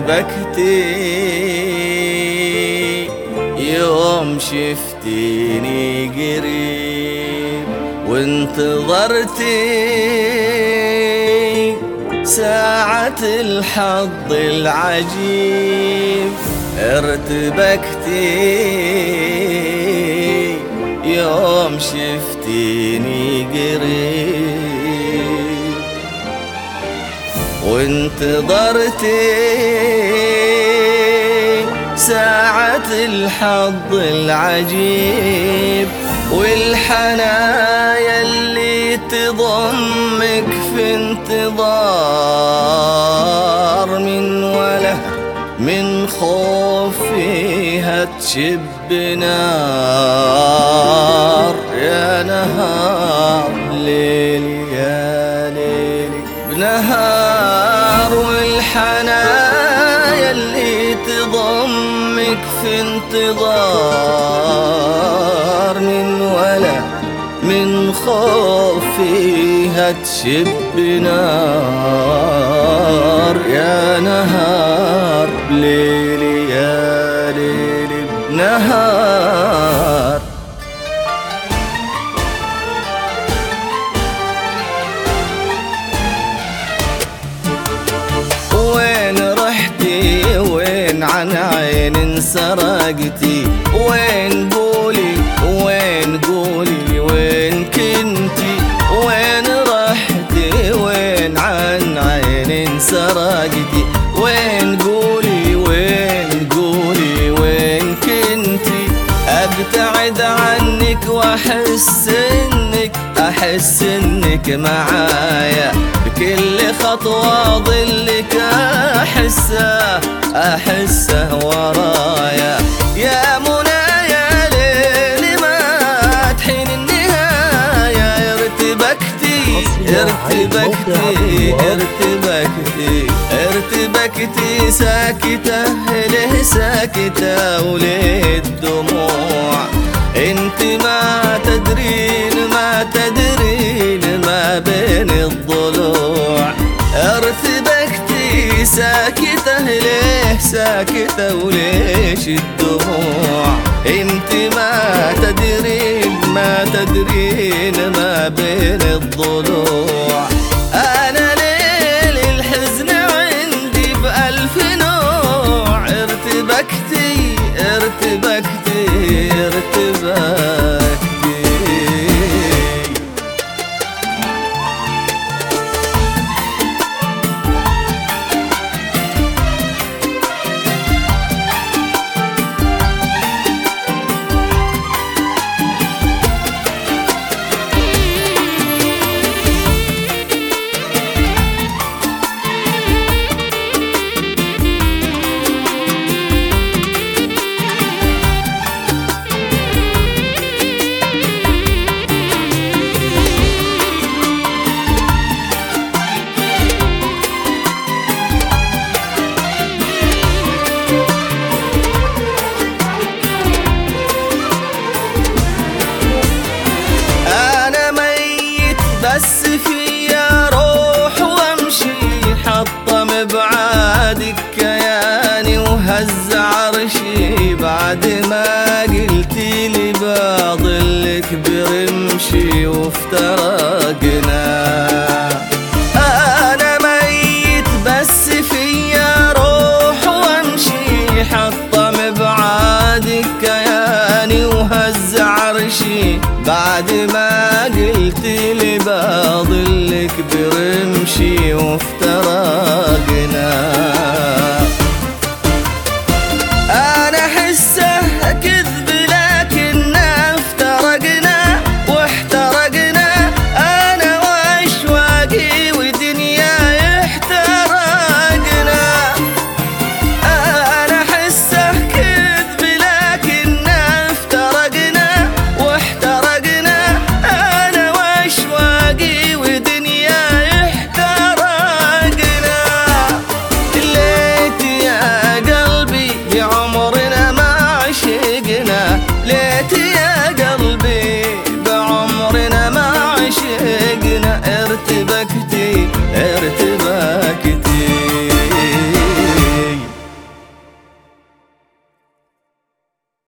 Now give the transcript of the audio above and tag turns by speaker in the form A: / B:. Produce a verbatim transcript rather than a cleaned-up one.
A: ارتبكتي يوم شفتيني قريب، وانتظرتي ساعة الحظ العجيب. ارتبكتي يوم شفتيني قريب، وانتظرتي ساعة الحظ العجيب. والحنايا اللي تضمك في انتظار من وله، من خوف فيها تشب نار. يا نهار ليلي يا ليلي بنهار، والحنايا اللي تضمك في انتظار من وله، من خوف فيها تشب نار. يا نهار ليلي يا ليلي بنهار. وين رحتي وين عن عين سرقتي؟ وين قولي وين قولي وين كنتي؟ وين رحتي وين عن عين سرقتي؟ وين قولي وين قولي وين كنتي؟ ابتعد عنك واحس انك احس انك معايا، بكل خطوة ظلك احسه احسه ورايا. يا منايا ليلي ما تحين النهاية. ارتبكتي ارتبكتي ارتبكتي ارتبكتي ساكتة له ساكتة وليه الدموع؟ انت ما تدرين ما تدرين ما بين الضلوع. ارتبكتي ساكتة ليه ساكتة وليش الدموع؟ انت ما تدرين ما تدرين ما بين الضلوع. انا ليل الحزن عندي بألف نوع. ارتبكتي ارتبكتي ارتبكتي. بس فيا روح وامشي، حطم بعادك كياني وهز عرشي. بعد ما قلتي لي بضلك برمشي وافترقنا. انا ميت بس فيا روح وامشي، حطم بعادك كياني وهز عرشي. بعد ما قلت لي بضلك برمشي وافترقنا. انا حسه كذب لكن افترقنا واحترقنا. انا واشواقي ودنياي احترقنا. انا حسه كذب لكن افترقنا واحترقنا. انا واشواقي ودنياي احترقنا. ليت يا قلبي بعمرنا ما عشقنا. ليت يا قلبي بعمرنا ما عشقنا. ارتبك